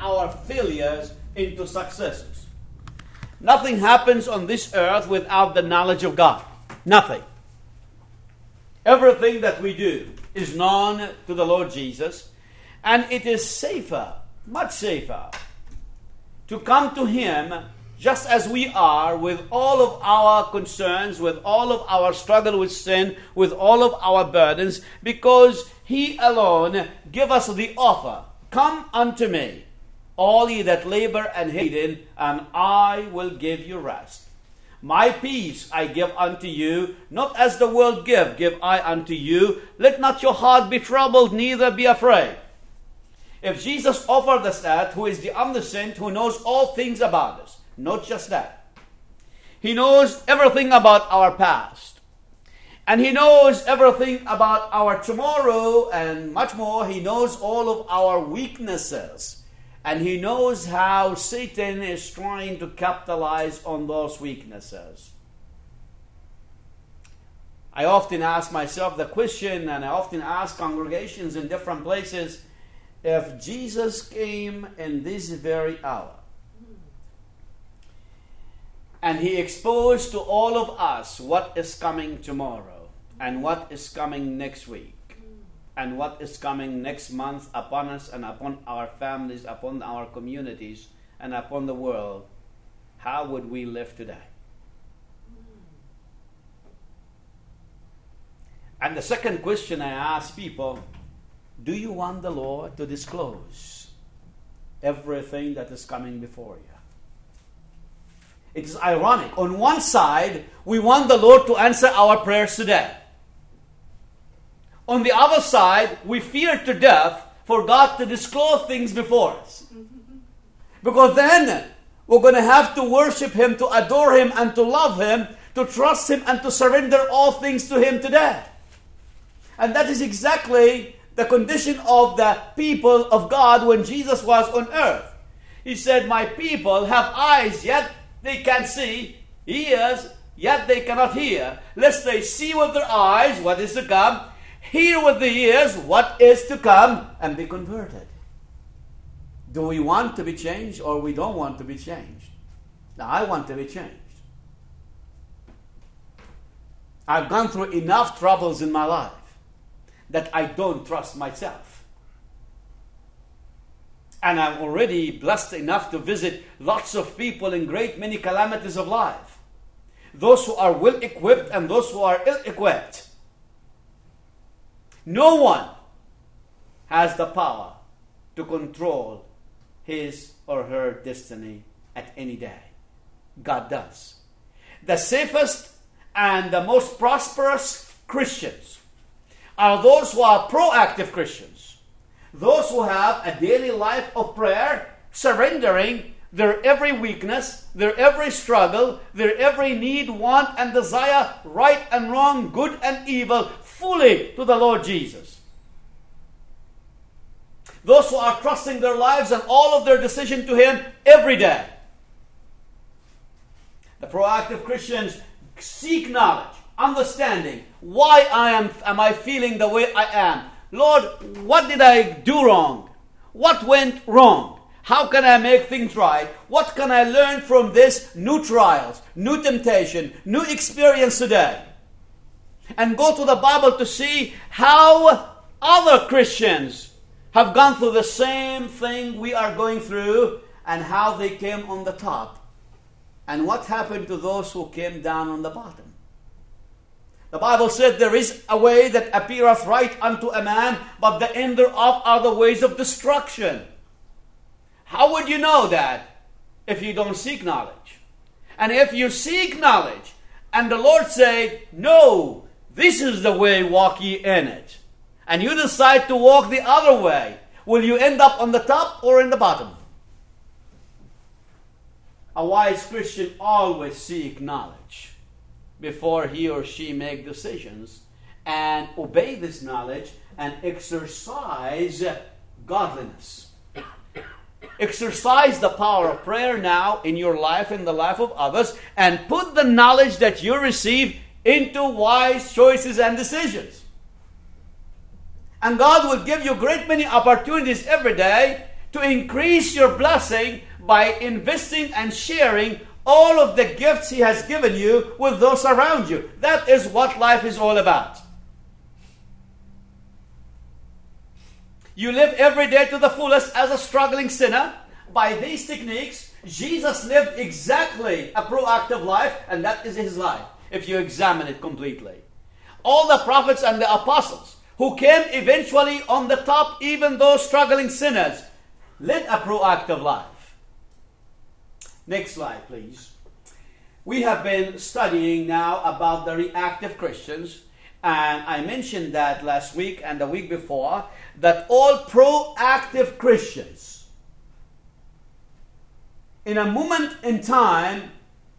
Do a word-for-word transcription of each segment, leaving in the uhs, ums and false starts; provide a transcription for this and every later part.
our failures into successes. Nothing happens on this earth without the knowledge of God. Nothing. Everything that we do is known to the Lord Jesus, and it is safer, much safer, to come to Him just as we are, with all of our concerns, with all of our struggle with sin, with all of our burdens, because He alone give us the offer. Come unto me, all ye that labor and heavy laden, and I will give you rest. My peace I give unto you, not as the world give, give I unto you. Let not your heart be troubled, neither be afraid. If Jesus offered us that, who is the omniscient, who knows all things about us, not just that. He knows everything about our past. And He knows everything about our tomorrow, and much more. He knows all of our weaknesses. And He knows how Satan is trying to capitalize on those weaknesses. I often ask myself the question, and I often ask congregations in different places, if Jesus came in this very hour, and He exposed to all of us what is coming tomorrow, and what is coming next week, and what is coming next month upon us and upon our families, upon our communities, and upon the world, how would we live today? And the second question I ask people, do you want the Lord to disclose everything that is coming before you? It is ironic. On one side, we want the Lord to answer our prayers today. On the other side, we fear to death for God to disclose things before us. Because then we're going to have to worship Him, to adore Him, and to love Him, to trust Him, and to surrender all things to Him today. And that is exactly the condition of the people of God when Jesus was on earth. He said, my people have eyes, yet they can't see, ears, yet they cannot hear, lest they see with their eyes what is to come, hear with the ears what is to come, and be converted. Do we want to be changed, or we don't want to be changed? Now, I want to be changed. I've gone through enough troubles in my life that I don't trust myself. And I'm already blessed enough to visit lots of people in great many calamities of life. Those who are well equipped and those who are ill equipped. No one has the power to control his or her destiny at any day. God does. The safest and the most prosperous Christians are those who are proactive Christians. Those who have a daily life of prayer, surrendering their every weakness, their every struggle, their every need, want, and desire, right and wrong, good and evil, fully to the Lord Jesus. Those who are trusting their lives and all of their decision to Him every day. The proactive Christians seek knowledge, understanding. Why I am, am I feeling the way I am? Lord, what did I do wrong? What went wrong? How can I make things right? What can I learn from this new trials, new temptation, new experience today? And go to the Bible to see how other Christians have gone through the same thing we are going through and how they came on the top. And what happened to those who came down on the bottom? The Bible said there is a way that appeareth right unto a man, but the end thereof are the ways of destruction. How would you know that if you don't seek knowledge? And if you seek knowledge, and the Lord say, no, this is the way, walk ye in it, and you decide to walk the other way, will you end up on the top or in the bottom? A wise Christian always seek knowledge before he or she make decisions, and obey this knowledge and exercise godliness. Exercise the power of prayer now in your life and the life of others, and put the knowledge that you receive into wise choices and decisions. And God will give you great many opportunities every day to increase your blessing by investing and sharing all of the gifts He has given you with those around you. That is what life is all about. You live every day to the fullest as a struggling sinner. By these techniques, Jesus lived exactly a proactive life, and that is His life, if you examine it completely. All the prophets and the apostles who came eventually on the top, even those struggling sinners, led a proactive life. Next slide, please. We have been studying now about the reactive Christians, and I mentioned that last week and the week before, that all proactive Christians, in a moment in time,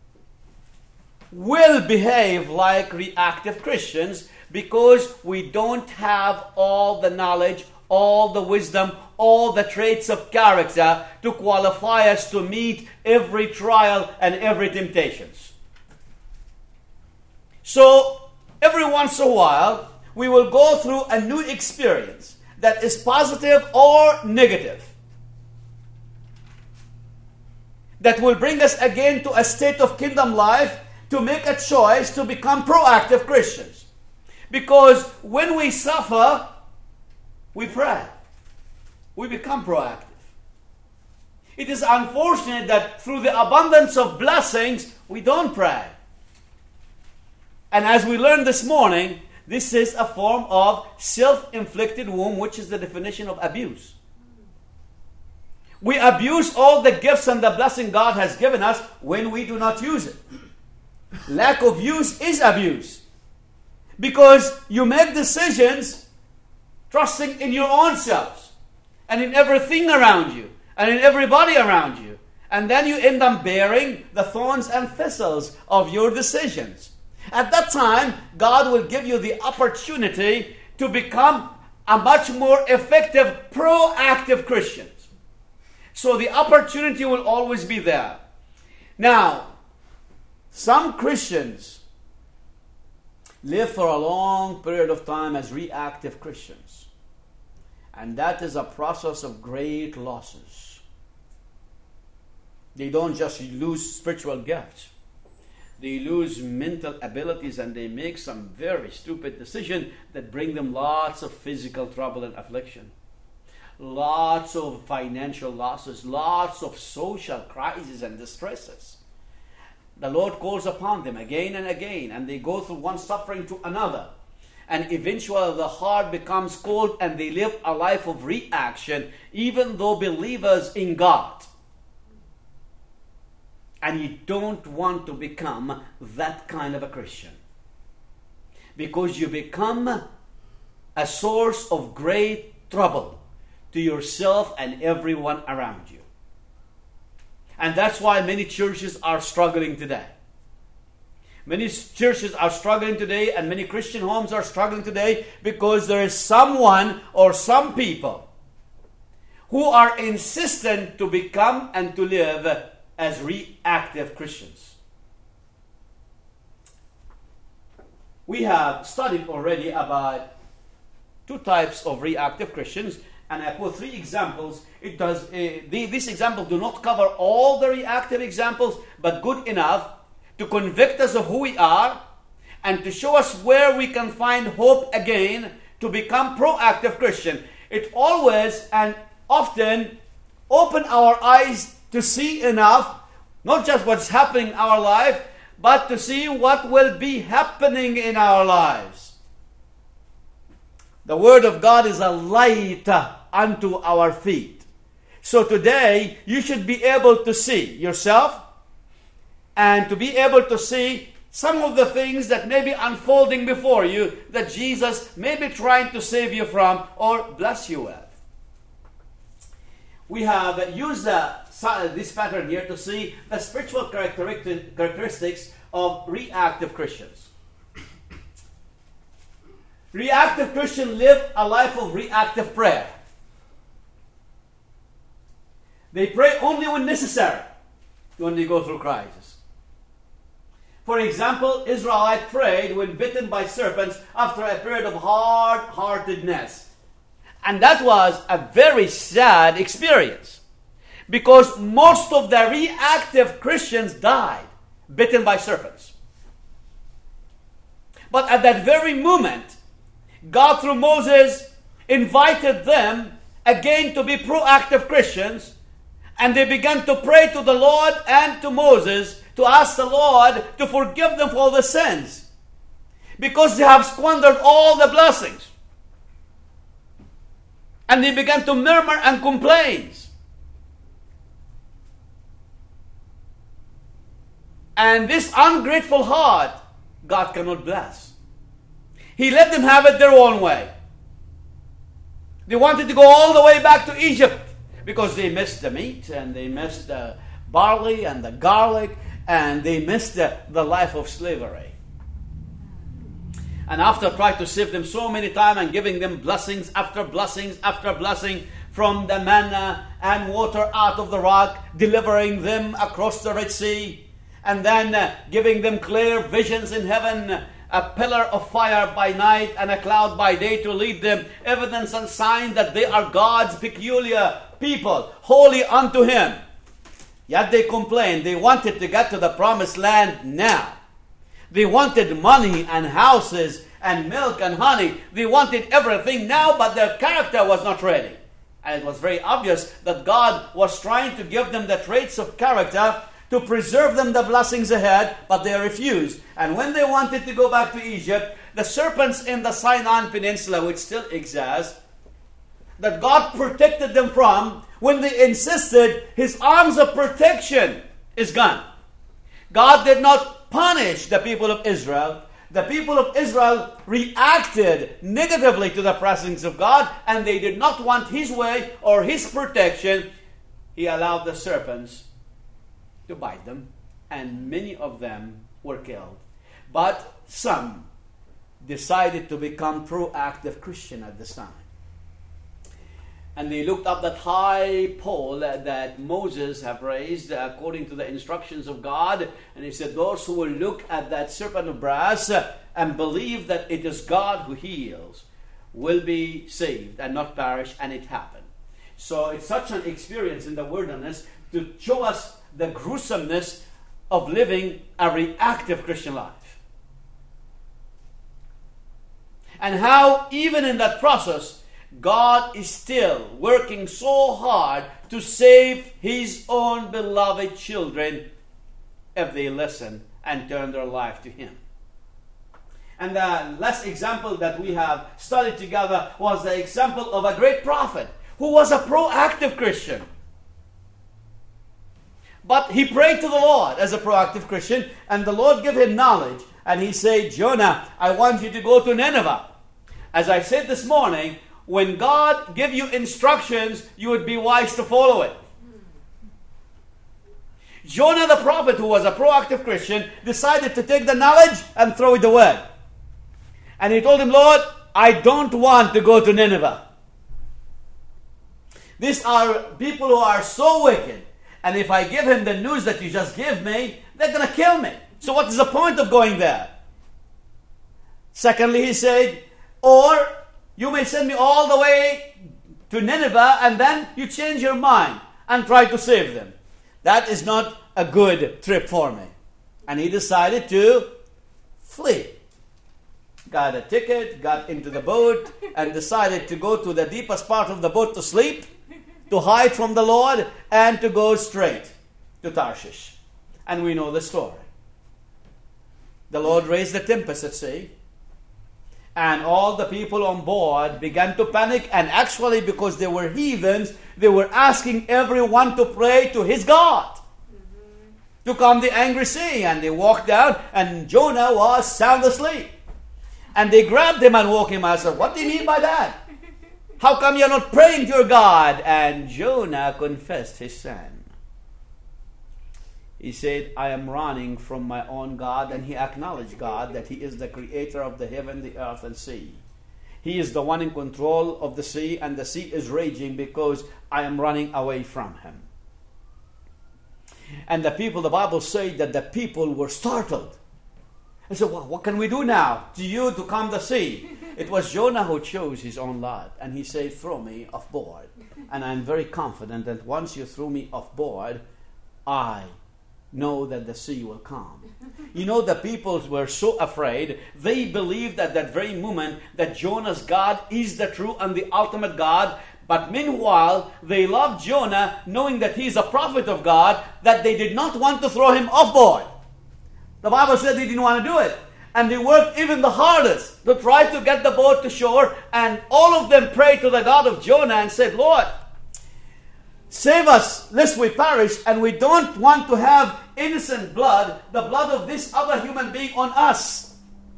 will behave like reactive Christians because we don't have all the knowledge, all the wisdom, all the traits of character to qualify us to meet every trial and every temptations. So, every once in a while, we will go through a new experience that is positive or negative, that will bring us again to a state of kingdom life to make a choice to become proactive Christians. Because when we suffer, we pray. We become proactive. It is unfortunate that through the abundance of blessings, we don't pray. And as we learned this morning, this is a form of self-inflicted wound, which is the definition of abuse. We abuse all the gifts and the blessing God has given us when we do not use it. Lack of use is abuse. Because you make decisions trusting in your own selves and in everything around you and in everybody around you. And then you end up bearing the thorns and thistles of your decisions. At that time, God will give you the opportunity to become a much more effective, proactive Christian. So the opportunity will always be there. Now, some Christians live for a long period of time as reactive Christians. And that is a process of great losses. They don't just lose spiritual gifts. They lose mental abilities, and they make some very stupid decisions that bring them lots of physical trouble and affliction. Lots of financial losses, lots of social crises and distresses. The Lord calls upon them again and again, and they go through one suffering to another. And eventually the heart becomes cold and they live a life of reaction, even though believers in God. And you don't want to become that kind of a Christian. Because you become a source of great trouble to yourself and everyone around you. And that's why many churches are struggling today. Many churches are struggling today, and many Christian homes are struggling today because there is someone or some people who are insistent to become and to live as reactive Christians. We have studied already about two types of reactive Christians, and I put three examples. It does. Uh, the, these examples do not cover all the reactive examples, but good enough to convict us of who we are and to show us where we can find hope again to become proactive Christian. It always and often open our eyes to see enough, not just what's happening in our life, but to see what will be happening in our lives. The Word of God is a light unto our feet. So today, you should be able to see yourself and to be able to see some of the things that may be unfolding before you that Jesus may be trying to save you from or bless you with. We have used the, this pattern here to see the spiritual characteristics of reactive Christians. Reactive Christians live a life of reactive prayer. They pray only when necessary, when they go through crisis. For example, Israelites prayed when bitten by serpents after a period of hard-heartedness. And that was a very sad experience, because most of the reactive Christians died, bitten by serpents. But at that very moment, God through Moses invited them again to be proactive Christians, and they began to pray to the Lord and to Moses to ask the Lord to forgive them for all the sins, because they have squandered all the blessings. And they began to murmur and complain. And this ungrateful heart, God cannot bless. He let them have it their own way. They wanted to go all the way back to Egypt because they missed the meat and they missed the barley and the garlic and they missed the, the life of slavery. And after trying to save them so many times and giving them blessings after blessings after blessing from the manna and water out of the rock, delivering them across the Red Sea, and then uh, giving them clear visions in heaven, a pillar of fire by night and a cloud by day to lead them, evidence and sign that they are God's peculiar people, holy unto Him. Yet they complained. They wanted to get to the promised land now. They wanted money and houses and milk and honey. They wanted everything now, but their character was not ready. And it was very obvious that God was trying to give them the traits of character to preserve them the blessings ahead, but they refused. And when they wanted to go back to Egypt, the serpents in the Sinai Peninsula, which still exists, that God protected them from, when they insisted, His arms of protection is gone. God did not punish the people of Israel. The people of Israel reacted negatively to the presence of God, and they did not want His way or His protection. He allowed the serpents to bite them, and many of them were killed. But some decided to become proactive Christian at this time. And they looked up that high pole that, that Moses have raised according to the instructions of God. And he said, those who will look at that serpent of brass uh, and believe that it is God who heals will be saved and not perish. And it happened. So it's such an experience in the wilderness to show us the gruesomeness of living a reactive Christian life. And how even in that process, God is still working so hard to save His own beloved children if they listen and turn their life to Him. And the last example that we have studied together was the example of a great prophet who was a proactive Christian. But he prayed to the Lord as a proactive Christian, and the Lord gave him knowledge. And He said, Jonah, I want you to go to Nineveh. As I said this morning, when God give you instructions, you would be wise to follow it. Jonah the prophet, who was a proactive Christian, decided to take the knowledge and throw it away. And he told him, Lord, I don't want to go to Nineveh. These are people who are so wicked. And if I give him the news that you just gave me, they're going to kill me. So what is the point of going there? Secondly, he said, or you may send me all the way to Nineveh and then you change your mind and try to save them. That is not a good trip for me. And he decided to flee. Got a ticket, got into the boat, and decided to go to the deepest part of the boat to sleep, to hide from the Lord, and to go straight to Tarshish. And we know the story. The Lord raised the tempest at sea. And all the people on board began to panic. And actually, because they were heathens, they were asking everyone to pray to his God mm-hmm. to calm the angry sea. And they walked down, and Jonah was sound asleep. And they grabbed him and woke him up and said, what do you mean by that? How come you're not praying to your God? And Jonah confessed his sin. He said, I am running from my own God. And he acknowledged God, that He is the creator of the heaven, the earth, and sea. He is the one in control of the sea, and the sea is raging because I am running away from Him. And the people, the Bible says that the people were startled. And said, well, what can we do now to you to calm the sea? It was Jonah who chose his own lot, and he said, throw me off board. And I'm very confident that once you throw me off board, I know that the sea will calm. You know, the people were so afraid, they believed at that very moment that Jonah's God is the true and the ultimate God. But meanwhile, they loved Jonah, knowing that he is a prophet of God, that they did not want to throw him off board. The Bible said they didn't want to do it. And they worked even the hardest to try to get the boat to shore. And all of them prayed to the God of Jonah and said, Lord, save us lest we perish, and we don't want to have innocent blood, the blood of this other human being on us.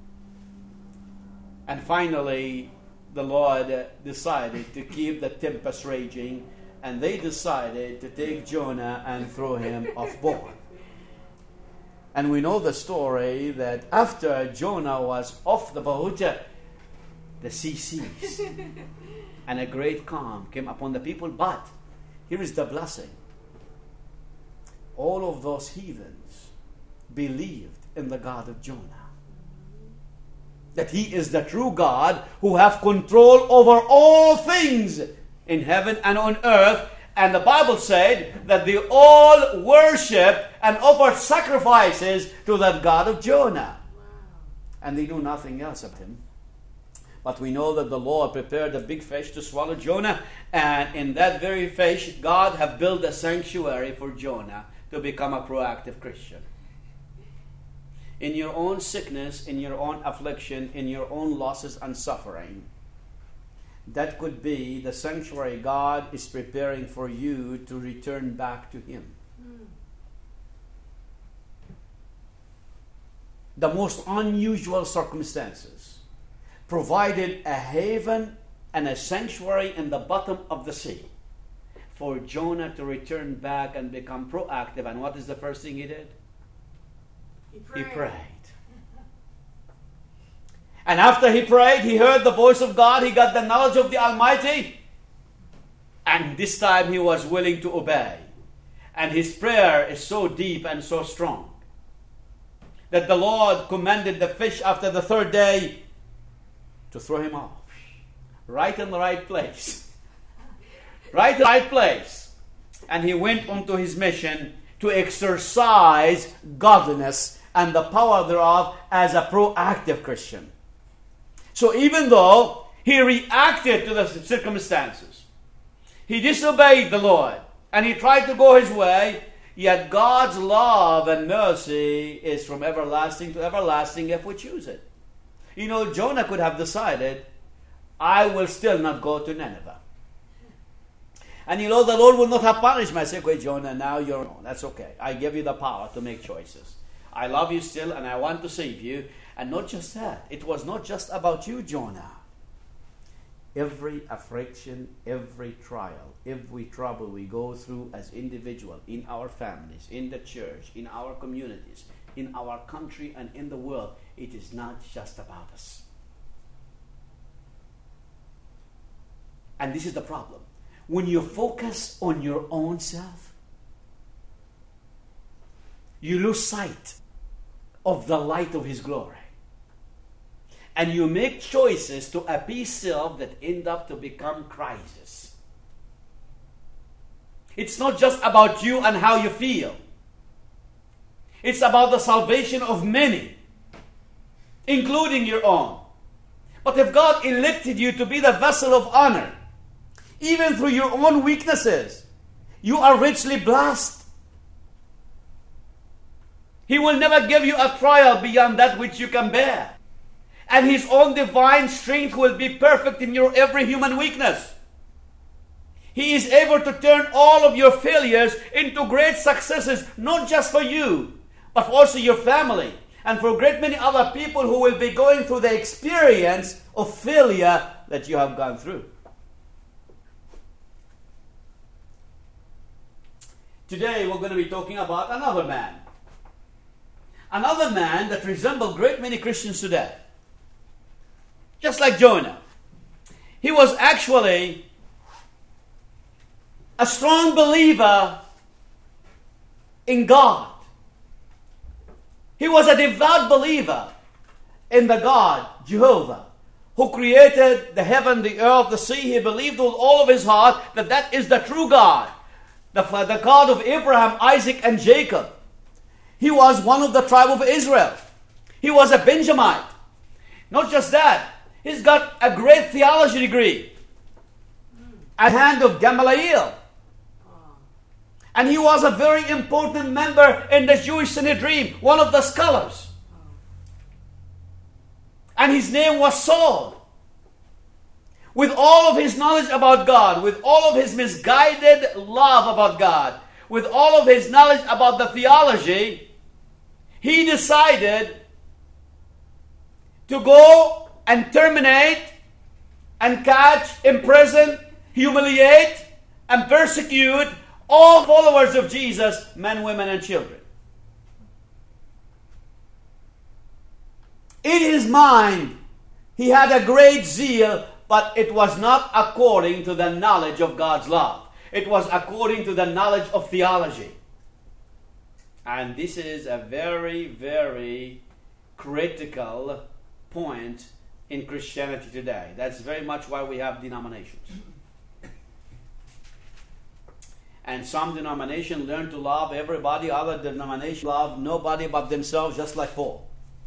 And finally, the Lord decided to keep the tempest raging, and they decided to take Jonah and throw him off board. And we know the story that after Jonah was off the boat, the sea ceased, and a great calm came upon the people. But here is the blessing. All of those heathens believed in the God of Jonah. That he is the true God who have control over all things in heaven and on earth. And the Bible said that they all worshiped and offered sacrifices to that God of Jonah. Wow. And they knew nothing else of him. But we know that the Lord prepared a big fish to swallow Jonah. And in that very fish, God have built a sanctuary for Jonah to become a proactive Christian. In your own sickness, in your own affliction, in your own losses and suffering, that could be the sanctuary God is preparing for you to return back to Him. Mm. The most unusual circumstances provided a haven and a sanctuary in the bottom of the sea for Jonah to return back and become proactive. And what is the first thing he did? He prayed. He prayed. And after he prayed, he heard the voice of God. He got the knowledge of the Almighty. And this time he was willing to obey. And his prayer is so deep and so strong that the Lord commanded the fish after the third day to throw him off. Right in the right place. Right in the right place. And he went on to his mission to exercise godliness and the power thereof as a proactive Christian. So even though he reacted to the circumstances, he disobeyed the Lord, and he tried to go his way, yet God's love and mercy is from everlasting to everlasting if we choose it. You know, Jonah could have decided, I will still not go to Nineveh. And you know, the Lord will not have punished me. I say, okay, Jonah, now you're on. That's okay. I give you the power to make choices. I love you still, and I want to save you. And not just that. It was not just about you, Jonah. Every affliction, every trial, every trouble we go through as individuals, in our families, in the church, in our communities, in our country, and in the world, it is not just about us. And this is the problem. When you focus on your own self, you lose sight of the light of His glory. And you make choices to appease self that end up to become crisis. It's not just about you and how you feel. It's about the salvation of many, including your own. But if God elected you to be the vessel of honor, even through your own weaknesses, you are richly blessed. He will never give you a trial beyond that which you can bear. And His own divine strength will be perfect in your every human weakness. He is able to turn all of your failures into great successes, not just for you, but also your family, and for a great many other people who will be going through the experience of failure that you have gone through. Today we're going to be talking about another man. Another man that resembled great many Christians today. Just like Jonah. He was actually a strong believer in God. He was a devout believer in the God, Jehovah, who created the heaven, the earth, the sea. He believed with all of his heart that that is the true God, the, the God of Abraham, Isaac, and Jacob. He was one of the tribe of Israel. He was a Benjamite. Not just that, he's got a great theology degree at the hand of Gamaliel. And he was a very important member in the Jewish Sanhedrin, one of the scholars. And his name was Saul. With all of his knowledge about God, with all of his misguided love about God, with all of his knowledge about the theology, he decided to go and terminate and catch, imprison, humiliate, and persecute all followers of Jesus, men, women, and children. In his mind, he had a great zeal, but it was not according to the knowledge of God's love. It was according to the knowledge of theology. And this is a very, very critical point in Christianity today. That's very much why we have denominations. And some denominations learn to love everybody, other denominations love nobody but themselves, just like Paul.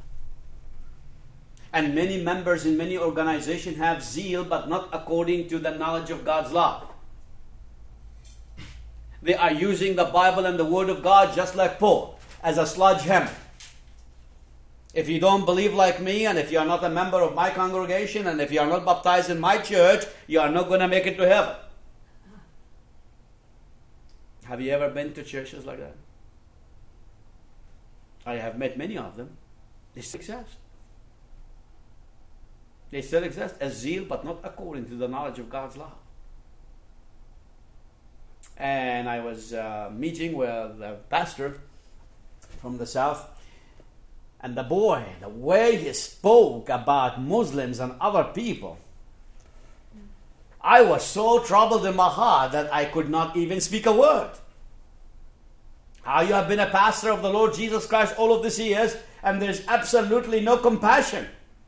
And many members in many organizations have zeal, but not according to the knowledge of God's love. They are using the Bible and the Word of God just like Paul, as a sledgehammer. If you don't believe like me, and if you are not a member of my congregation, and if you are not baptized in my church, you are not going to make it to heaven. Have you ever been to churches like that? I have met many of them. They still exist. They still exist as zeal, but not according to the knowledge of God's love. And I was uh, meeting with a pastor from the south, and the boy, the way he spoke about Muslims and other people, I was so troubled in my heart that I could not even speak a word. How you have been a pastor of the Lord Jesus Christ all of these years, and there's absolutely no compassion.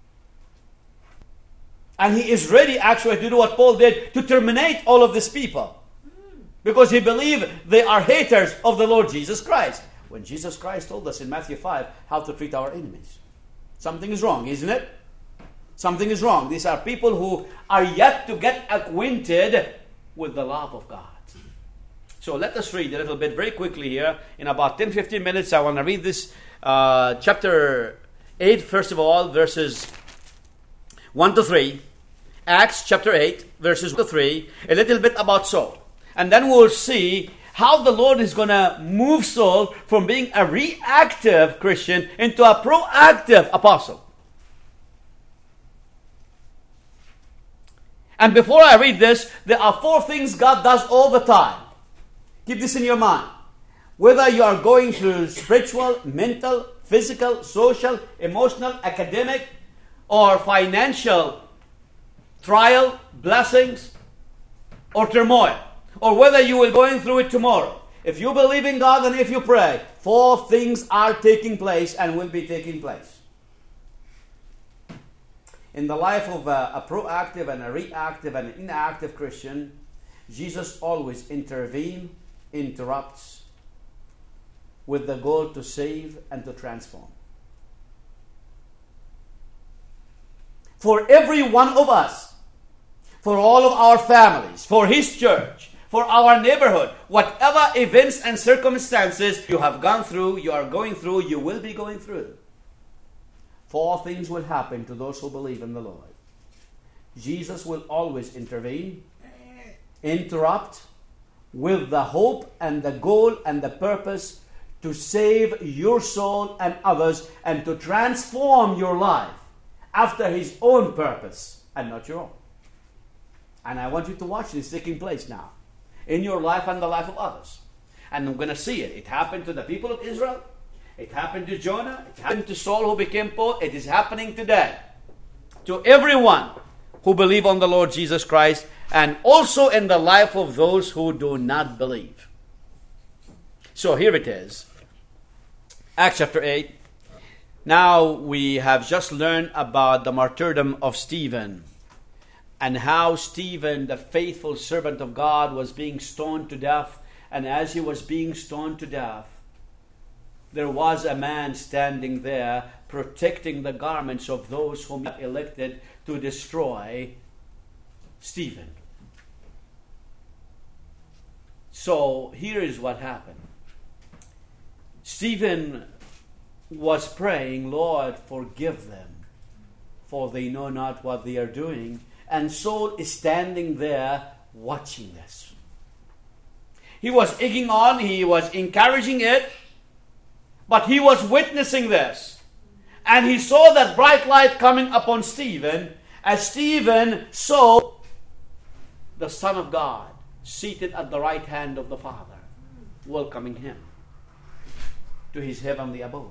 And he is ready actually to do what Paul did, to terminate all of these people. Because he believed they are haters of the Lord Jesus Christ. When Jesus Christ told us in Matthew five how to treat our enemies. Something is wrong, isn't it? Something is wrong. These are people who are yet to get acquainted with the love of God. So let us read a little bit very quickly here. In about ten to fifteen minutes, I want to read this uh, chapter eight, first of all, verses one to three. Acts chapter eight, verses one to three. A little bit about Saul. And then we'll see how the Lord is going to move Saul from being a reactive Christian into a proactive apostle. And before I read this, there are four things God does all the time. Keep this in your mind. Whether you are going through spiritual, mental, physical, social, emotional, academic, or financial trial, blessings, or turmoil, or whether you will going through it tomorrow. If you believe in God and if you pray, four things are taking place and will be taking place. In the life of a, a proactive and a reactive and an inactive Christian, Jesus always intervenes, interrupts, with the goal to save and to transform. For every one of us, for all of our families, for His church, for our neighborhood, whatever events and circumstances you have gone through, you are going through, you will be going through, four things will happen to those who believe in the Lord. Jesus will always intervene, interrupt, with the hope and the goal and the purpose to save your soul and others and to transform your life after His own purpose and not your own. And I want you to watch this taking place now in your life and the life of others. And I'm going to see it. It happened to the people of Israel. It happened to Jonah. It happened to Saul who became Paul. It is happening today to everyone who believe on the Lord Jesus Christ, and also in the life of those who do not believe. So here it is. Acts chapter eight. Now we have just learned about the martyrdom of Stephen and how Stephen, the faithful servant of God, was being stoned to death. And as he was being stoned to death, there was a man standing there protecting the garments of those whom he had elected to destroy Stephen. So here is what happened. Stephen was praying, Lord, forgive them, for they know not what they are doing. And Saul is standing there watching this. He was egging on, he was encouraging it, but he was witnessing this. And he saw that bright light coming upon Stephen, as Stephen saw the Son of God seated at the right hand of the Father, welcoming him to his heavenly abode.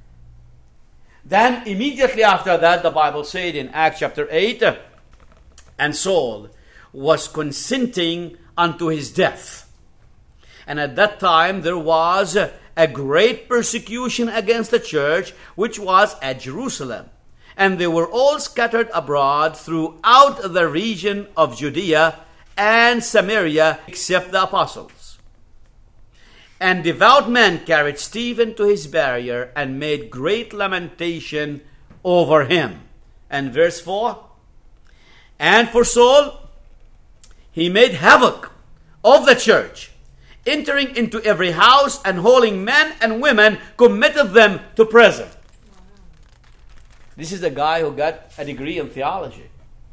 Then immediately after that, the Bible said in Acts chapter eight, and Saul was consenting unto his death. And at that time there was a great persecution against the church, which was at Jerusalem. And they were all scattered abroad throughout the region of Judea and Samaria, except the apostles. And devout men carried Stephen to his burial and made great lamentation over him. And verse four, and for Saul, he made havoc of the church, entering into every house and hauling men and women, committed them to prison. This is the guy who got a degree in theology.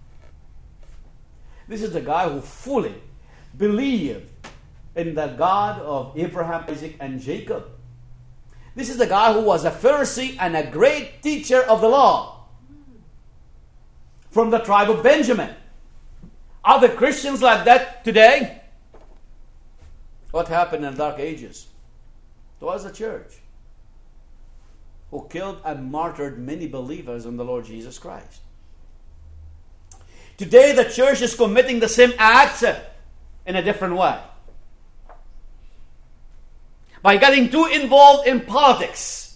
This is the guy who fully believed in the God of Abraham, Isaac, and Jacob. This is the guy who was a Pharisee and a great teacher of the law from the tribe of Benjamin. Are there Christians like that today? What happened in the Dark Ages? It was the church who killed and martyred many believers in the Lord Jesus Christ. Today the church is committing the same acts in a different way. By getting too involved in politics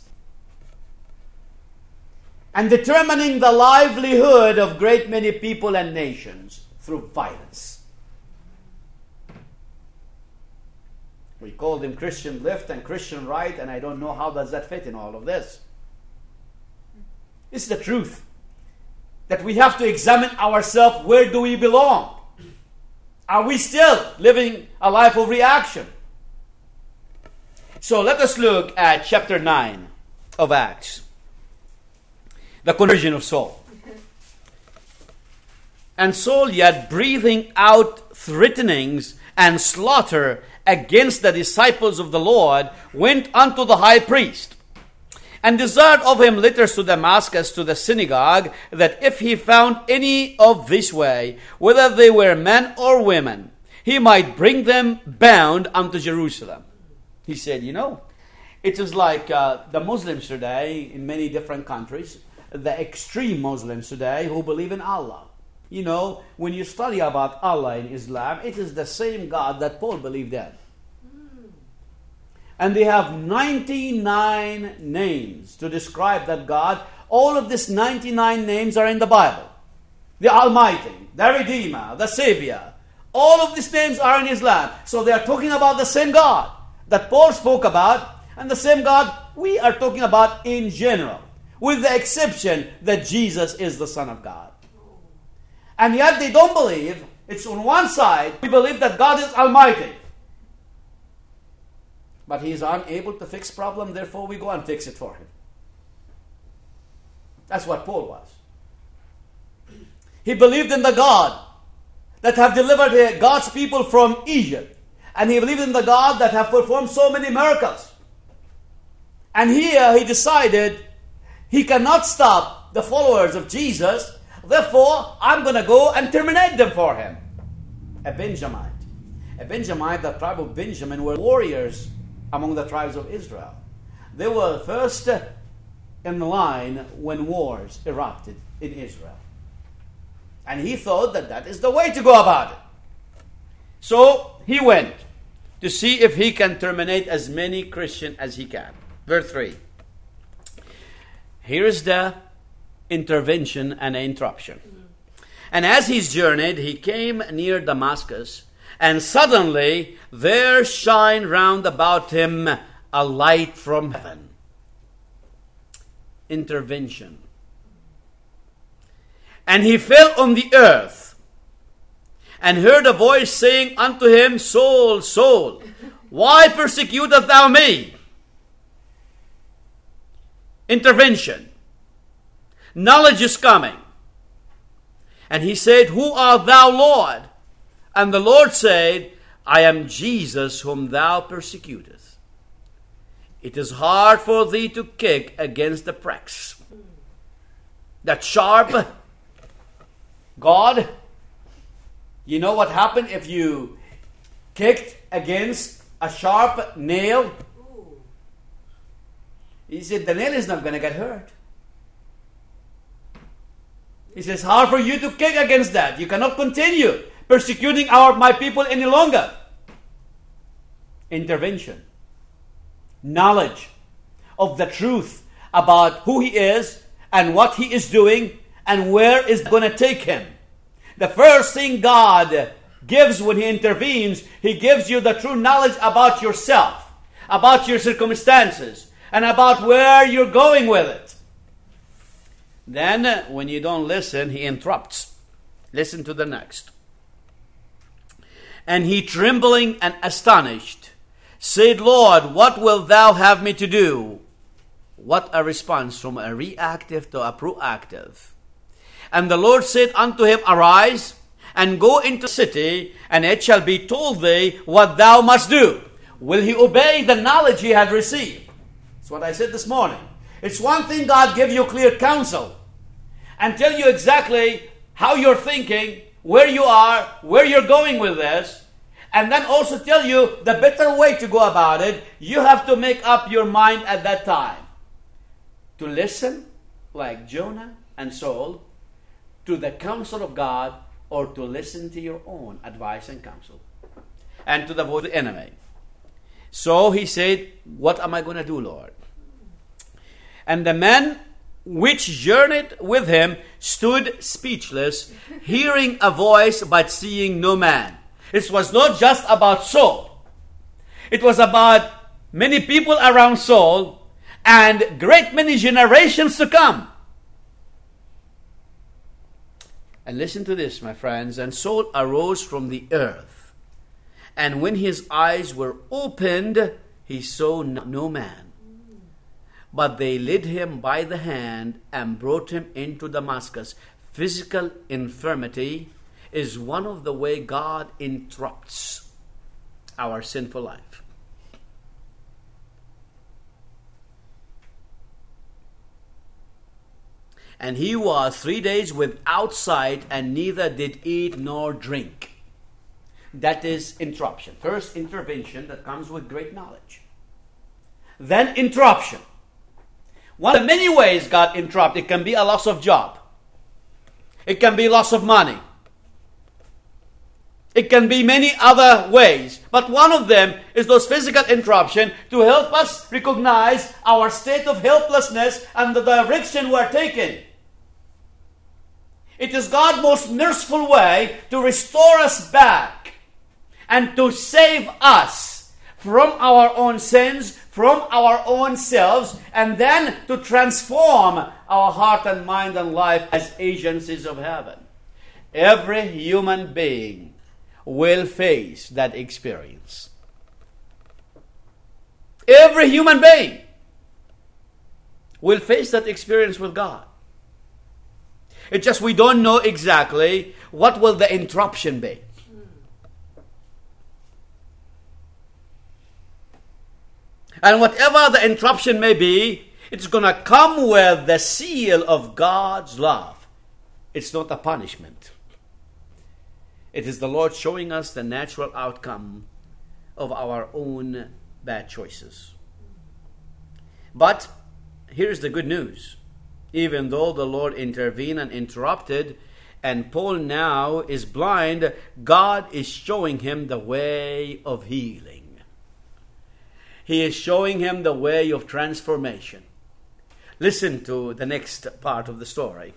and determining the livelihood of great many people and nations through violence. We call them Christian left and Christian right, and I don't know how does that fit in all of this. It's the truth that we have to examine ourselves. Where do we belong? Are we still living a life of reaction? So let us look at chapter nine of Acts. The conversion of Saul. And Saul, yet breathing out threatenings and slaughter against the disciples of the Lord, went unto the high priest, and desired of him letters to Damascus to the synagogue, that if he found any of this way, whether they were men or women, he might bring them bound unto Jerusalem. He said, you know, it is like uh, the Muslims today in many different countries, the extreme Muslims today who believe in Allah. You know, when you study about Allah in Islam, it is the same God that Paul believed in. And they have ninety-nine names to describe that God. All of these ninety-nine names are in the Bible. The Almighty, the Redeemer, the Savior. All of these names are in Islam. So they are talking about the same God that Paul spoke about, and the same God we are talking about in general, with the exception that Jesus is the Son of God. And yet they don't believe, it's on one side, we believe that God is Almighty. But He is unable to fix problem, therefore we go and fix it for Him. That's what Paul was. He believed in the God that have delivered God's people from Egypt. And he believed in the God that have performed so many miracles. And here he decided he cannot stop the followers of Jesus. Therefore, I'm going to go and terminate them for him. A Benjamite. A Benjamite, the tribe of Benjamin, were warriors among the tribes of Israel. They were first in line when wars erupted in Israel. And he thought that that is the way to go about it. So he went to see if he can terminate as many Christians as he can. Verse three. Here is the intervention and interruption. And as he journeyed, he came near Damascus, and suddenly there shined round about him a light from heaven. Intervention. And he fell on the earth, and heard a voice saying unto him, Saul, Saul, why persecutest thou me? Intervention. Knowledge is coming. And he said, Who art thou, Lord? And the Lord said, I am Jesus whom thou persecutest. It is hard for thee to kick against the pricks. That sharp God, you know what happened if you kicked against a sharp nail? He said, the nail is not going to get hurt. He says, hard for you to kick against that. You cannot continue persecuting our my people any longer. Intervention. Knowledge of the truth about who he is and what he is doing and where is going to take him. The first thing God gives when he intervenes, he gives you the true knowledge about yourself, about your circumstances, and about where you're going with it. Then, when you don't listen, he interrupts. Listen to the next. And he, trembling and astonished, said, Lord, what wilt thou have me to do? What a response from a reactive to a proactive. And the Lord said unto him, Arise, and go into the city, and it shall be told thee what thou must do. Will he obey the knowledge he had received? That's what I said this morning. It's one thing God give you clear counsel and tell you exactly how you're thinking, where you are, where you're going with this, and then also tell you the better way to go about it. You have to make up your mind at that time to listen, like Jonah and Saul, to the counsel of God, or to listen to your own advice and counsel, and to the voice of the enemy. So he said, what am I going to do, Lord? And the men which journeyed with him stood speechless, hearing a voice but seeing no man. It was not just about Saul. It was about many people around Saul and great many generations to come. And listen to this, my friends. And Saul arose from the earth, and when his eyes were opened, he saw no man. But they led him by the hand and brought him into Damascus. Physical infirmity is one of the way God interrupts our sinful life. And he was three days without sight, and neither did eat nor drink. That is interruption. First, intervention that comes with great knowledge. Then interruption. One of the many ways God interrupts, it can be a loss of job. It can be loss of money. It can be many other ways. But one of them is those physical interruption to help us recognize our state of helplessness and the direction we're taking. It is God's most merciful way to restore us back and to save us from our own sins, from our own selves, and then to transform our heart and mind and life as agencies of heaven. Every human being will face that experience. Every human being will face that experience with God. It's just we don't know exactly what will the interruption be. And whatever the interruption may be, it's going to come with the seal of God's love. It's not a punishment. It is the Lord showing us the natural outcome of our own bad choices. But here's the good news. Even though the Lord intervened and interrupted, and Paul now is blind, God is showing him the way of healing. He is showing him the way of transformation. Listen to the next part of the story.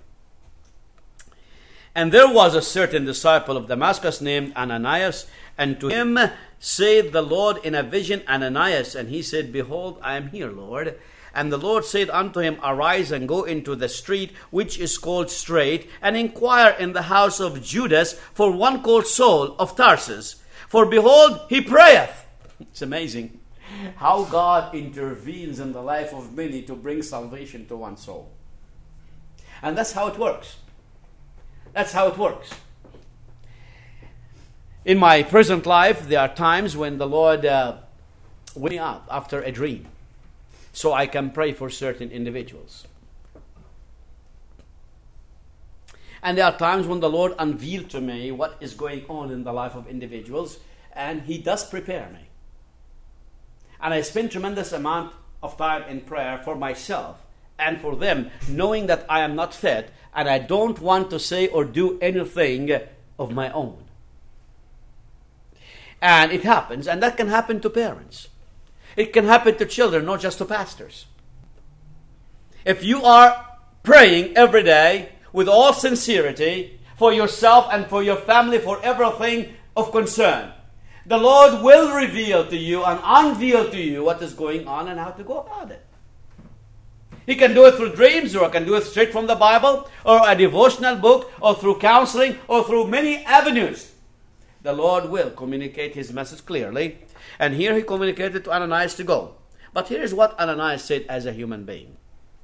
And there was a certain disciple of Damascus named Ananias, and to him said the Lord in a vision, Ananias. And he said, Behold, I am here, Lord. And the Lord said unto him, Arise and go into the street which is called Straight, and inquire in the house of Judas for one called Saul of Tarsus. For behold, he prayeth. It's amazing how God intervenes in the life of many to bring salvation to one soul. And that's how it works. That's how it works. In my present life, there are times when the Lord uh, wakes me up after a dream, so I can pray for certain individuals. And there are times when the Lord unveils to me what is going on in the life of individuals, and He does prepare me. And I spend tremendous amount of time in prayer for myself and for them, knowing that I am not fit, and I don't want to say or do anything of my own. And it happens, and that can happen to parents. It can happen to children, not just to pastors. If you are praying every day with all sincerity for yourself and for your family, for everything of concern, the Lord will reveal to you and unveil to you what is going on and how to go about it. He can do it through dreams, or can do it straight from the Bible, or a devotional book, or through counseling, or through many avenues. The Lord will communicate His message clearly. And here He communicated to Ananias to go. But here is what Ananias said as a human being.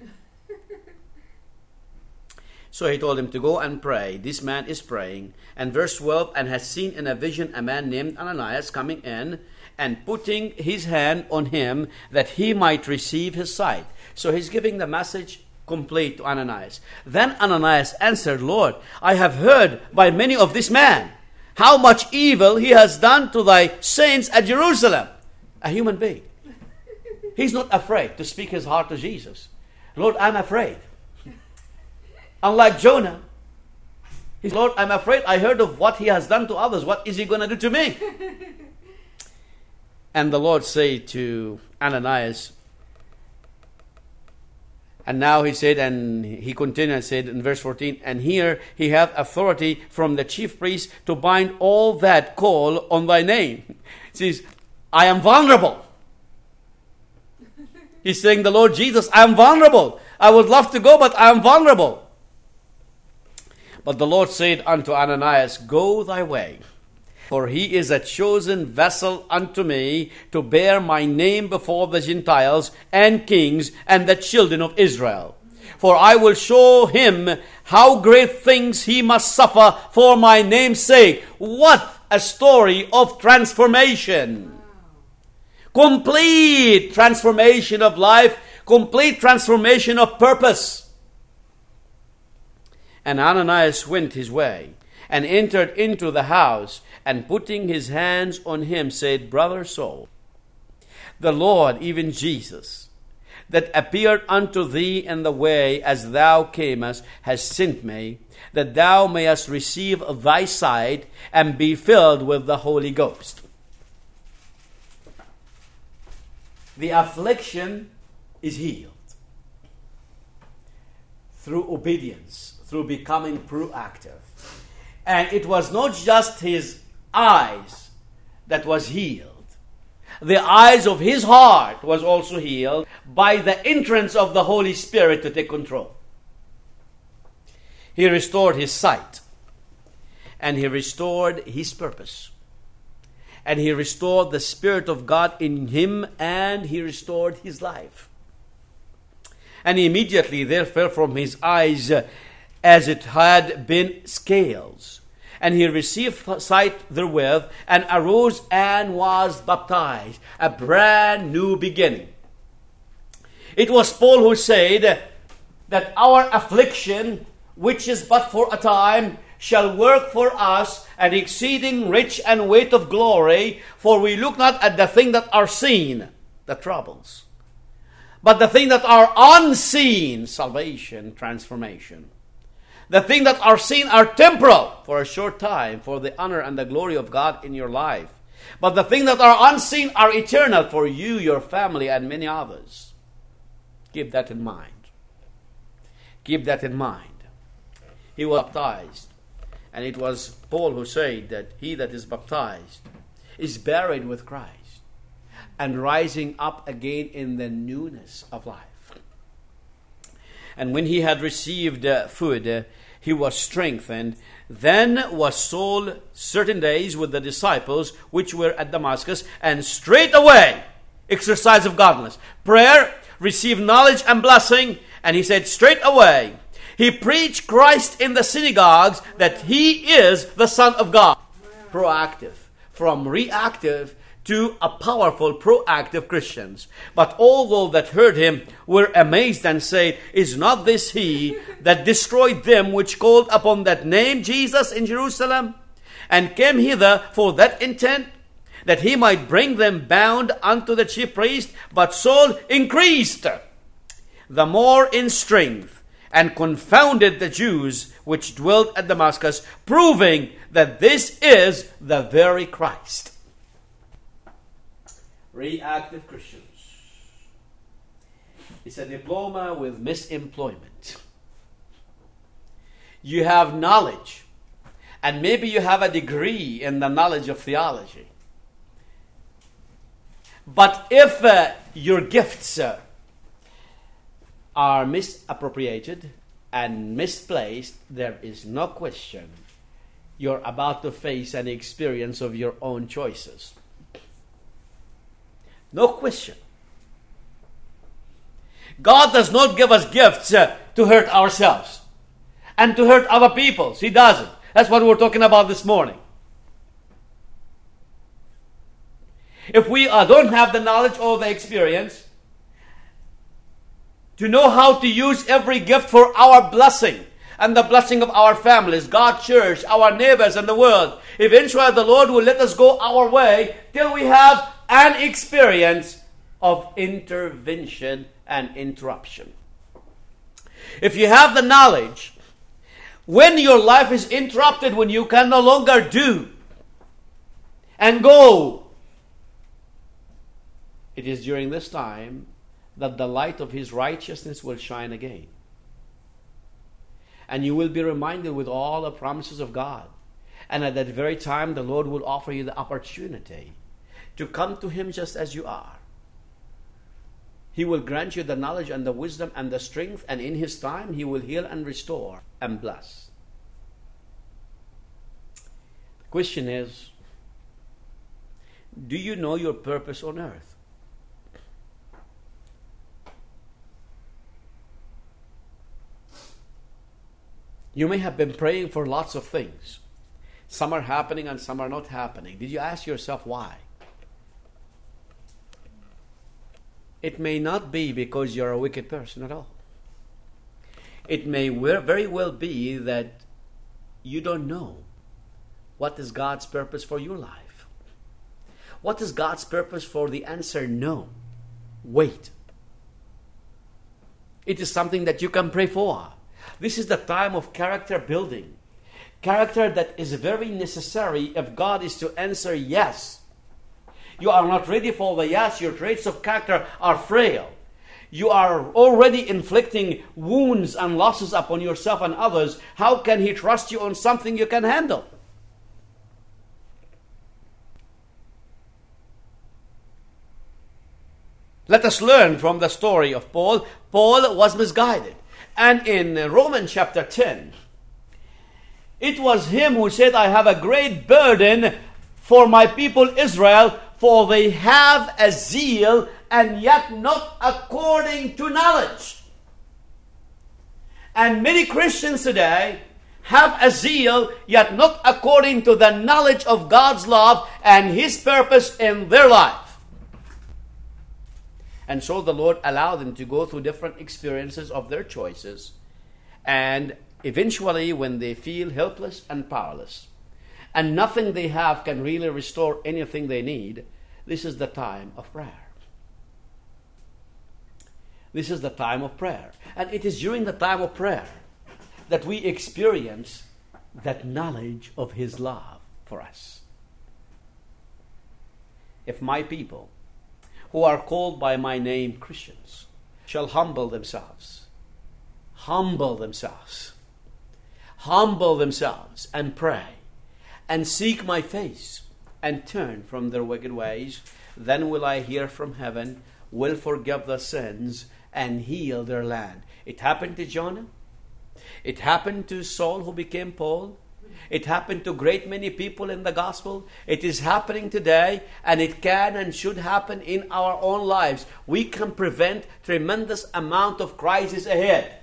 So he told him to go and pray. This man is praying. And verse twelve, and has seen in a vision a man named Ananias coming in and putting his hand on him that he might receive his sight. So he's giving the message complete to Ananias. Then Ananias answered, Lord, I have heard by many of this man how much evil he has done to thy saints at Jerusalem. A human being. He's not afraid to speak his heart to Jesus. Lord, I'm afraid. Unlike Jonah, he said, Lord, I'm afraid. I heard of what he has done to others. What is he going to do to me? And the Lord said to Ananias, and now he said, and he continued and said in verse fourteen, and here he hath authority from the chief priest to bind all that call on thy name. He says, I am vulnerable. He's saying, the Lord Jesus, I am vulnerable. I would love to go, but I am vulnerable. But the Lord said unto Ananias, Go thy way, for he is a chosen vessel unto me to bear my name before the Gentiles and kings and the children of Israel. For I will show him how great things he must suffer for my name's sake. What a story of transformation. Complete transformation of life, complete transformation of purpose. And Ananias went his way, and entered into the house, and putting his hands on him, said, Brother Saul, the Lord, even Jesus, that appeared unto thee in the way as thou camest, has sent me, that thou mayest receive thy sight, and be filled with the Holy Ghost. The affliction is healed through obedience, through becoming proactive. And it was not just his eyes that was healed. The eyes of his heart was also healed by the entrance of the Holy Spirit to take control. He restored his sight. And he restored his purpose. And he restored the Spirit of God in him, and he restored his life. And immediately there fell from his eyes uh, as it had been scales. And he received sight therewith, and arose and was baptized. A brand new beginning. It was Paul who said that our affliction, which is but for a time, shall work for us an exceeding rich and weight of glory, for we look not at the things that are seen, the troubles, but the things that are unseen, salvation, transformation. The things that are seen are temporal, for a short time, for the honor and the glory of God in your life. But the things that are unseen are eternal, for you, your family, and many others. Keep that in mind. Keep that in mind. He was baptized. And it was Paul who said that he that is baptized is buried with Christ and rising up again in the newness of life. And when he had received uh, food, uh, he was strengthened. Then was Saul certain days with the disciples which were at Damascus, and straightway exercise of godliness, prayer, received knowledge and blessing. And he said straightway he preached Christ in the synagogues, that he is the Son of God. Proactive, from reactive to a powerful, proactive Christians. But all those that heard him were amazed and said, Is not this he that destroyed them which called upon that name Jesus in Jerusalem, and came hither for that intent, that he might bring them bound unto the chief priest? But Saul increased the more in strength, and confounded the Jews which dwelt at Damascus, proving that this is the very Christ. Reactive Christians. It's a diploma with misemployment. You have knowledge, and maybe you have a degree in the knowledge of theology. But if uh, your gifts uh, are misappropriated and misplaced, there is no question you're about to face an experience of your own choices. No question. God does not give us gifts uh, to hurt ourselves and to hurt other peoples. He doesn't. That's what we're talking about this morning. If we uh, don't have the knowledge or the experience to know how to use every gift for our blessing and the blessing of our families, God's church, our neighbors, and the world, eventually the Lord will let us go our way till we have an experience of intervention and interruption. If you have the knowledge, when your life is interrupted, when you can no longer do and go, it is during this time that the light of His righteousness will shine again. And you will be reminded with all the promises of God. And at that very time, the Lord will offer you the opportunity to come to Him just as you are. He will grant you the knowledge and the wisdom and the strength, and in His time, He will heal and restore and bless. The question is, do you know your purpose on earth? You may have been praying for lots of things. Some are happening and some are not happening. Did you ask yourself why? It may not be because you're a wicked person at all. It may very well be that you don't know what is God's purpose for your life. What is God's purpose for the answer? No. Wait. It is something that you can pray for. This is the time of character building. Character that is very necessary if God is to answer yes. You are not ready for the yes. Your traits of character are frail. You are already inflicting wounds and losses upon yourself and others. How can He trust you on something you can handle? Let us learn from the story of Paul. Paul was misguided. And in Romans chapter ten, it was him who said, I have a great burden for my people Israel, for they have a zeal, and yet not according to knowledge. And many Christians today have a zeal, yet not according to the knowledge of God's love and His purpose in their life. And so the Lord allowed them to go through different experiences of their choices. And eventually, when they feel helpless and powerless, and nothing they have can really restore anything they need, this is the time of prayer. This is the time of prayer. And it is during the time of prayer that we experience that knowledge of His love for us. If my people, who are called by my name Christians, shall humble themselves, humble themselves, humble themselves and pray and seek my face and turn from their wicked ways, then will I hear from heaven, will forgive their sins and heal their land. It happened to Jonah. It happened to Saul, who became Paul. It happened to a great many people in the gospel. It is happening today, and it can and should happen in our own lives. We can prevent tremendous amount of crisis ahead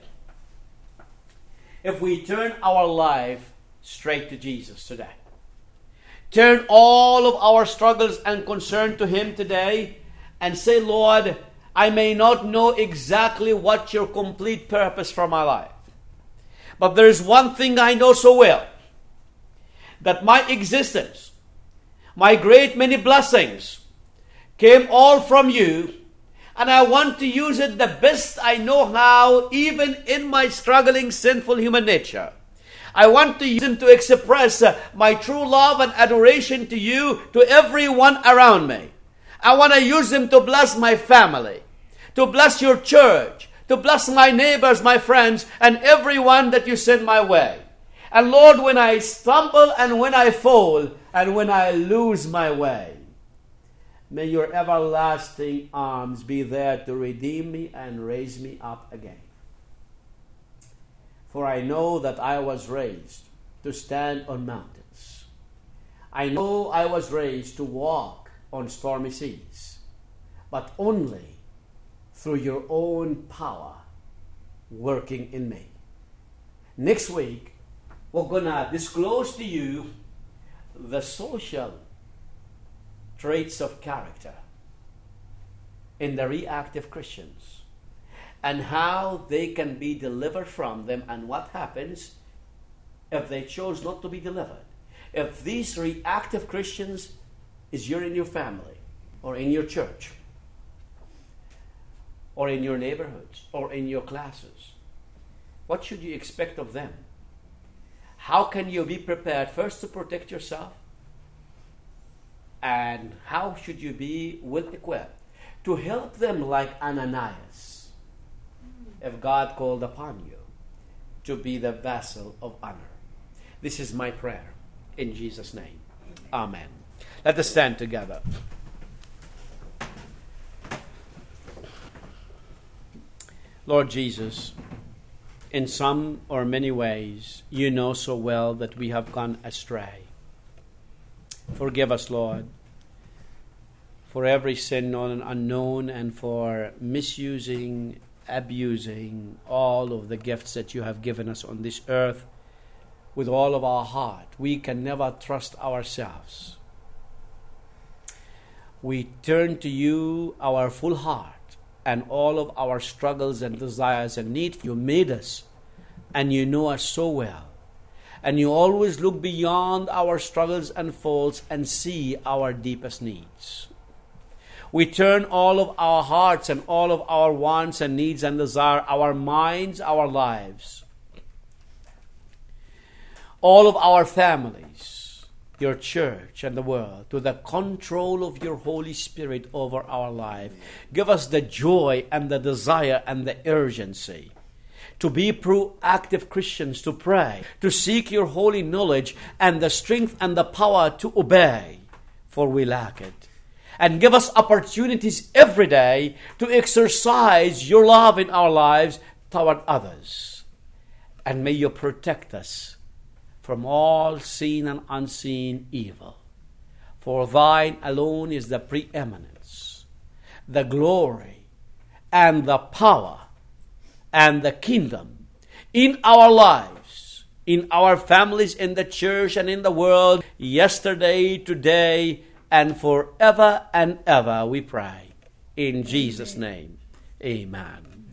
if we turn our life straight to Jesus today. Turn all of our struggles and concern to Him today and say, Lord, I may not know exactly what your complete purpose for my life, but there is one thing I know so well, that my existence, my great many blessings came all from you, and I want to use it the best I know how, even in my struggling, sinful human nature. I want to use them to express uh, my true love and adoration to you, to everyone around me. I want to use them to bless my family, to bless your church, to bless my neighbors, my friends, and everyone that you send my way. And Lord, when I stumble and when I fall and when I lose my way, may your everlasting arms be there to redeem me and raise me up again. For I know that I was raised to stand on mountains. I know I was raised to walk on stormy seas, but only through your own power working in me. Next week, we're going to disclose to you the social traits of character in the reactive Christians and how they can be delivered from them, and what happens if they chose not to be delivered. If these reactive Christians is you're in your family or in your church or in your neighborhoods or in your classes, what should you expect of them? How can you be prepared first to protect yourself? And how should you be well equipped to help them like Ananias, if God called upon you to be the vessel of honor? This is my prayer in Jesus' name. Amen. Let us stand together. Lord Jesus, in some or many ways, you know so well that we have gone astray. Forgive us, Lord, for every sin known and unknown, and for misusing, abusing all of the gifts that you have given us on this earth with all of our heart. We can never trust ourselves. We turn to you our full heart and all of our struggles and desires and needs. You made us, and you know us so well. And you always look beyond our struggles and faults and see our deepest needs. We turn all of our hearts and all of our wants and needs and desire, our minds, our lives, all of our families, your church and the world, to the control of your Holy Spirit over our life. Give us the joy and the desire and the urgency to be proactive Christians, to pray, to seek your holy knowledge and the strength and the power to obey, for we lack it. And give us opportunities every day to exercise your love in our lives toward others. And may you protect us from all seen and unseen evil. For thine alone is the preeminence, the glory, and the power, and the kingdom in our lives, in our families, in the church, and in the world, yesterday, today, and forever and ever, we pray. In Jesus' name, amen.